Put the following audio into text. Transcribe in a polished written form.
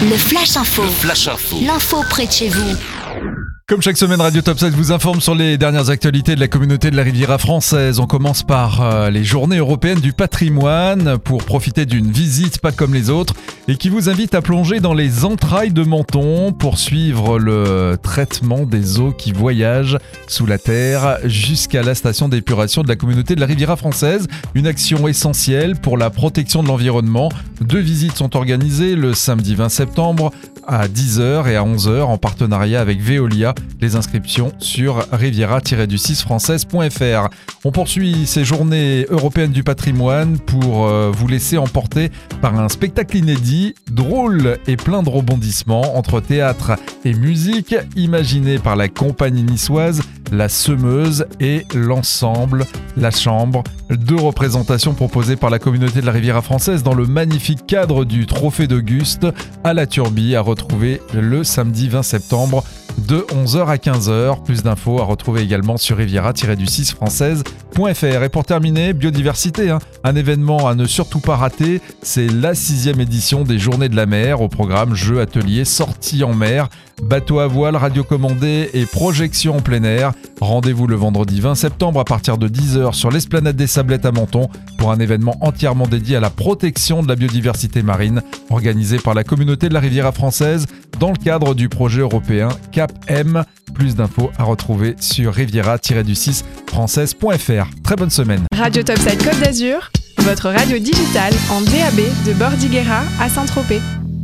Le Flash Info. L'info près de chez vous. Comme chaque semaine, Radio Top 7 vous informe sur les dernières actualités de la communauté de la Riviera française. On commence par les journées européennes du patrimoine pour profiter d'une visite pas comme les autres et qui vous invite à plonger dans les entrailles de Menton pour suivre le traitement des eaux qui voyagent sous la terre jusqu'à la station d'épuration de la communauté de la Riviera française. Une action essentielle pour la protection de l'environnement. 2 visites sont organisées le samedi 20 septembre à 10h et à 11h en partenariat avec Veolia. Les inscriptions sur riviera-du6française.fr. On poursuit ces journées européennes du patrimoine pour vous laisser emporter par un spectacle inédit, drôle et plein de rebondissements entre théâtre et musique, imaginé par la compagnie niçoise La Semeuse et l'ensemble La Chambre. 2 représentations proposées par la communauté de la Riviera française dans le magnifique cadre du Trophée d'Auguste à la Turbie, à retrouver le samedi 20 septembre de 11h à 15h. Plus d'infos à retrouver également sur riviera-du6française.fr. Et pour terminer, biodiversité, un événement à ne surtout pas rater, c'est la 6e édition des Journées de la mer. Au programme jeux, ateliers, sorties en mer, bateaux à voile, radiocommandés et projections en plein air. Rendez-vous le vendredi 20 septembre à partir de 10h sur l'esplanade des Sablettes à Menton pour un événement entièrement dédié à la protection de la biodiversité marine, organisé par la communauté de la Riviera française dans le cadre du projet européen Cap M. Plus d'infos à retrouver sur riviera-du6française.fr. Très bonne semaine. Radio Top 7 Côte d'Azur, votre radio digitale en DAB de Bordighera à Saint-Tropez.